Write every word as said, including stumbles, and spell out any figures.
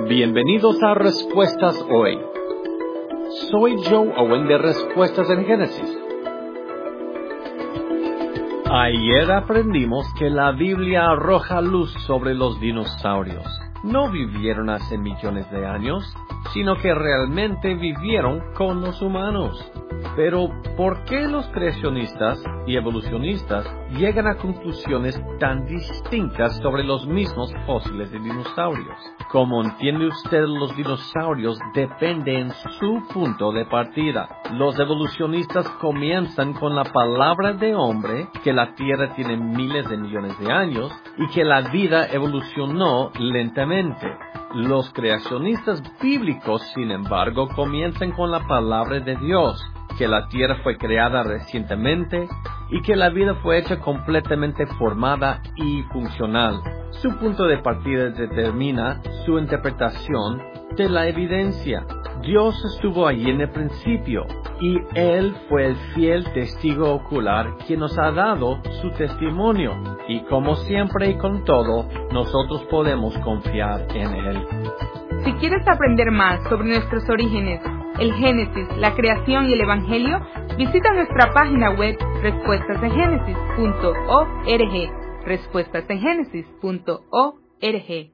Bienvenidos a Respuestas Hoy. Soy Joe Owen de Respuestas en Génesis. Ayer aprendimos que la Biblia arroja luz sobre los dinosaurios. No vivieron hace millones de años, sino que realmente vivieron con los humanos. Pero, ¿por qué los creacionistas y evolucionistas llegan a conclusiones tan distintas sobre los mismos fósiles de dinosaurios? Como entiende usted, los dinosaurios depende en su punto de partida. Los evolucionistas comienzan con la palabra de hombre, que la Tierra tiene miles de millones de años, y que la vida evolucionó lentamente. Los creacionistas bíblicos, sin embargo, comienzan con la palabra de Dios, que la Tierra fue creada recientemente y que la vida fue hecha completamente formada y funcional. Su punto de partida determina su interpretación de la evidencia. Dios estuvo allí en el principio y Él fue el fiel testigo ocular que nos ha dado su testimonio. Y como siempre y con todo, nosotros podemos confiar en Él. Si quieres aprender más sobre nuestros orígenes, el Génesis, la creación y el Evangelio, visita nuestra página web respuestas en génesis punto org. respuestas en génesis punto org.